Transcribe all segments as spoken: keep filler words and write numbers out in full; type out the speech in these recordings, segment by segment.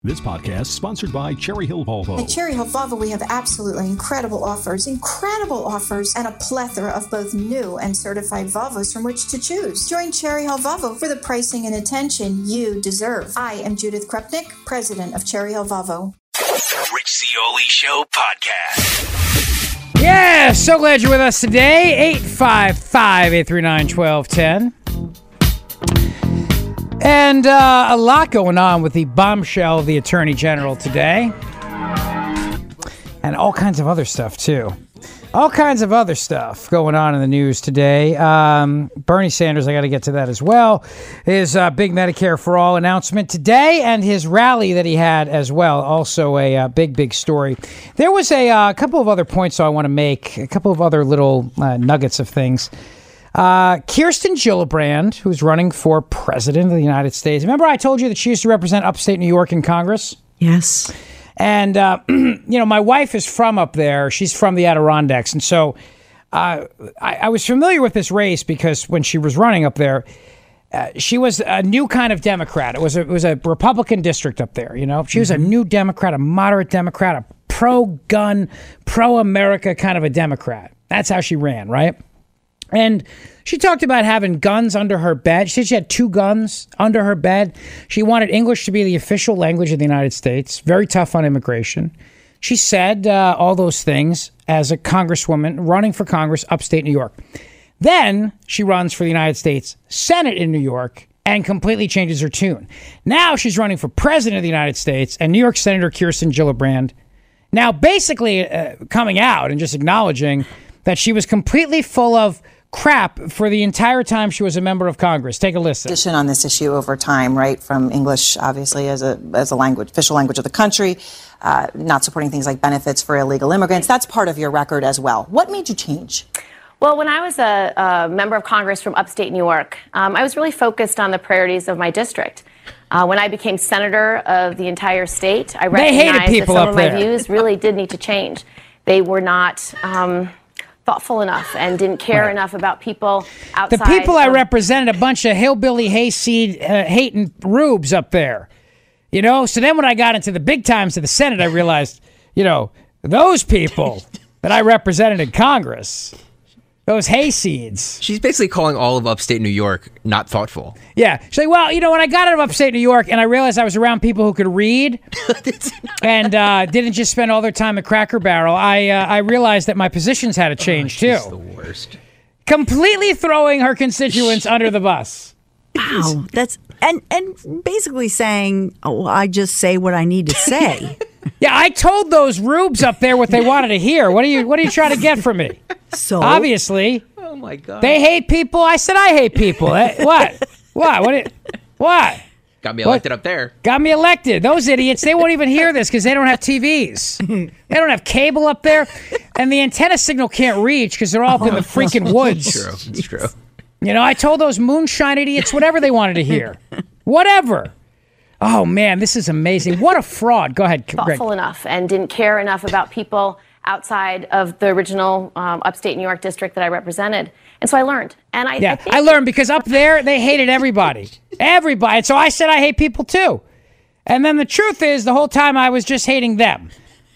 This podcast is sponsored by Cherry Hill Volvo. At Cherry Hill Volvo, we have absolutely incredible offers, incredible offers, and a plethora of both new and certified Volvos from which to choose. Join Cherry Hill Volvo for the pricing and attention you deserve. I am Judith Krupnik, president of Cherry Hill Volvo. The Rich Zeoli Show podcast. Yeah, so glad you're with us today. eight five five, eight three nine, one two one zero. And uh, a lot going on with the bombshell of the Attorney General today. And all kinds of other stuff, too. All kinds of other stuff going on in the news today. Um, Bernie Sanders, I got to get to that as well. His uh, big Medicare for All announcement today and his rally that he had as well. Also a uh, big, big story. There was a uh, couple of other points I want to make, a couple of other little uh, nuggets of things. Uh, Kirsten Gillibrand, who's running for president of the United States. Remember I told you that she used to represent upstate New York in Congress? Yes. And, uh, you know, my wife is from up there. She's from the Adirondacks. And so uh, I, I was familiar with this race because when she was running up there, uh, she was a new kind of Democrat. It was a, it was a Republican district up there, you know. She was mm-hmm. a new Democrat, a moderate Democrat, a pro-gun, pro-America kind of a Democrat. That's how she ran, right? And she talked about having guns under her bed. She said she had two guns under her bed. She wanted English to be the official language of the United States. Very tough on immigration. She said uh, all those things as a congresswoman running for Congress upstate New York. Then she runs for the United States Senate in New York and completely changes her tune. Now she's running for president of the United States, and New York Senator Kirsten Gillibrand now basically uh, coming out and just acknowledging that she was completely full of crap for the entire time she was a member of Congress. Take a listen. On this issue over time, right, from English, obviously, as a as a language, official language of the country, uh, not supporting things like benefits for illegal immigrants. That's part of your record as well. What made you change? Well, when I was a, a member of Congress from upstate New York, um, I was really focused on the priorities of my district. Uh, when I became senator of the entire state, I recognized that some of my views really did need to change. They were not Um, thoughtful enough and didn't care right. enough about people outside. The people of- I represented, a bunch of hillbilly hayseed uh, hating rubes up there, you know. So then when I got into the big times of the Senate, I realized, you know, those people that I represented in Congress, those hayseeds. She's basically calling all of upstate New York not thoughtful. Yeah. She's like, well, you know, when I got out of upstate New York and I realized I was around people who could read and uh, didn't just spend all their time at Cracker Barrel, I uh, I realized that my positions had to change, oh, she's too. the worst. Completely throwing her constituents under the bus. Wow. That's and and basically saying, oh, I just say what I need to say. Yeah, I told those rubes up there what they wanted to hear. What are you What are you trying to get from me? So obviously, oh my God, they hate people. I said I hate people. Eh, what? What? What? It, what? Got me elected what? Up there. Got me elected. Those idiots. They won't even hear this because they don't have T Vs. They don't have cable up there, and the antenna signal can't reach because they're all up in the freaking woods. It's true. It's true. You know, I told those moonshine idiots whatever they wanted to hear. Whatever. Oh, man, this is amazing. What a fraud. Go ahead, Greg. Thoughtful enough and didn't care enough about people outside of the original um, upstate New York district that I represented. And so I learned. And I Yeah, I, think- I learned because up there, they hated everybody. Everybody. And so I said I hate people, too. And then the truth is, the whole time I was just hating them.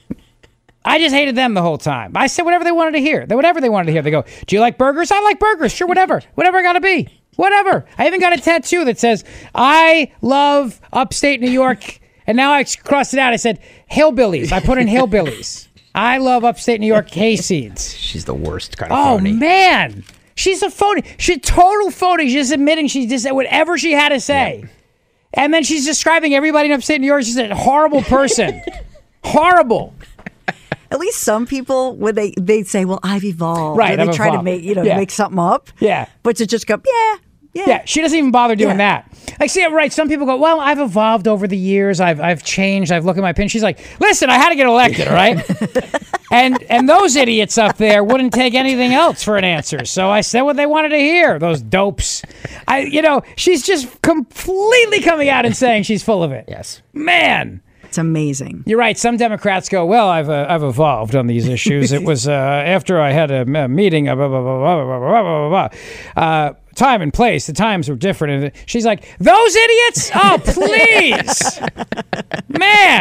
I just hated them the whole time. I said whatever they wanted to hear. Whatever they wanted to hear. They go, do you like burgers? I like burgers. Sure, whatever. Whatever I got to be. Whatever. I even got a tattoo that says, I love upstate New York. And now I crossed it out. I said, hillbillies. I put in hillbillies. I love upstate New York hayseeds. She's the worst kind of Oh, phony. man. She's a phony. She's total phony. She's just admitting she just said whatever she had to say. Yeah. And then she's describing everybody in upstate New York. She's a horrible person. Horrible. At least some people, when they they say, "Well, I've evolved," right? Or they I've try evolved. to make you know yeah. make something up. Yeah, but to just go, yeah, yeah, yeah. She doesn't even bother doing yeah. that. Like, see, right? Some people go, "Well, I've evolved over the years. I've I've changed. I've looked at my pin." She's like, "Listen, I had to get elected, all right?" and and those idiots up there wouldn't take anything else for an answer. So I said what they wanted to hear. Those dopes. I, you know, she's just completely coming out and saying she's full of it. Yes, man. It's amazing. You're right. Some Democrats go, well, I've uh, I've evolved on these issues. It was uh, after I had a, a meeting, uh, blah, blah, blah, blah, blah, blah, blah, blah, blah. Uh, time and place. The times were different. And she's like, those idiots? Oh, please. Man.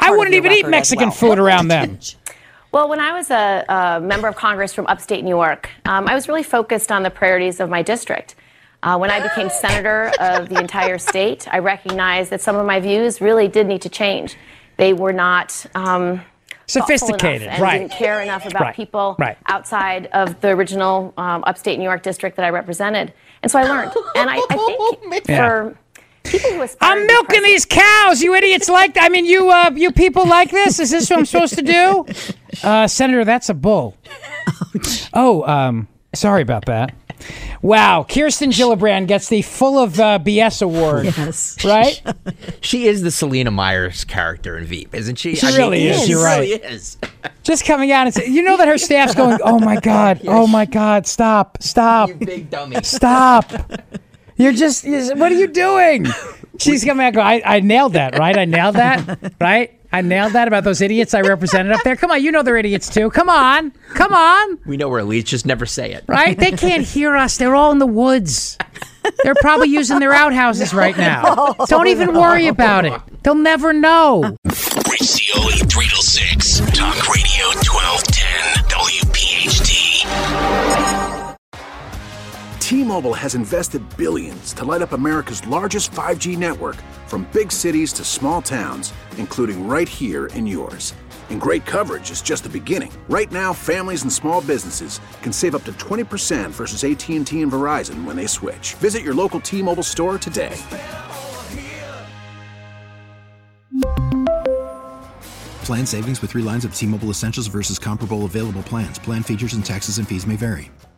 I wouldn't even eat Mexican well. food around them. Well, when I was a, a member of Congress from upstate New York, um, I was really focused on the priorities of my district. Uh, when I became senator of the entire state, I recognized that some of my views really did need to change. They were not um, sophisticated, and right? Didn't care enough about right. people right. outside of the original um, upstate New York district that I represented. And so I learned. And I, I think yeah. for people who aspire I'm milking these cows. You idiots like that? I mean, you uh, you people like this? Is this what I'm supposed to do? Uh, Senator, that's a bull. Oh, um, sorry about that. Wow, Kirsten Gillibrand gets the Full of uh, B S award. Yes. Right? She is the Selena Myers character in Veep, isn't she? She I really mean, is. She You're right. really is. Just coming out and saying, you know that her staff's going, oh my God, oh my God, stop, stop. You big dummy. Stop. You're just, you're, what are you doing? She's coming out going, I, I nailed that, right? I nailed that, right? I nailed that about those idiots I represented up there. Come on, you know they're idiots too. Come on. Come on. We know we're elites, just never say it. Right? They can't hear us. They're all in the woods. They're probably using their outhouses right now. Don't even worry about it. They'll never know. Rich Cioli, three till six. Talk Radio twelve ten W P H T. T-Mobile has invested billions to light up America's largest five G network, from big cities to small towns, including right here in yours. And great coverage is just the beginning. Right now, families and small businesses can save up to twenty percent versus A T and T and Verizon when they switch. Visit your local T-Mobile store today. Plan savings with three lines of T-Mobile Essentials versus comparable available plans. Plan features and taxes and fees may vary.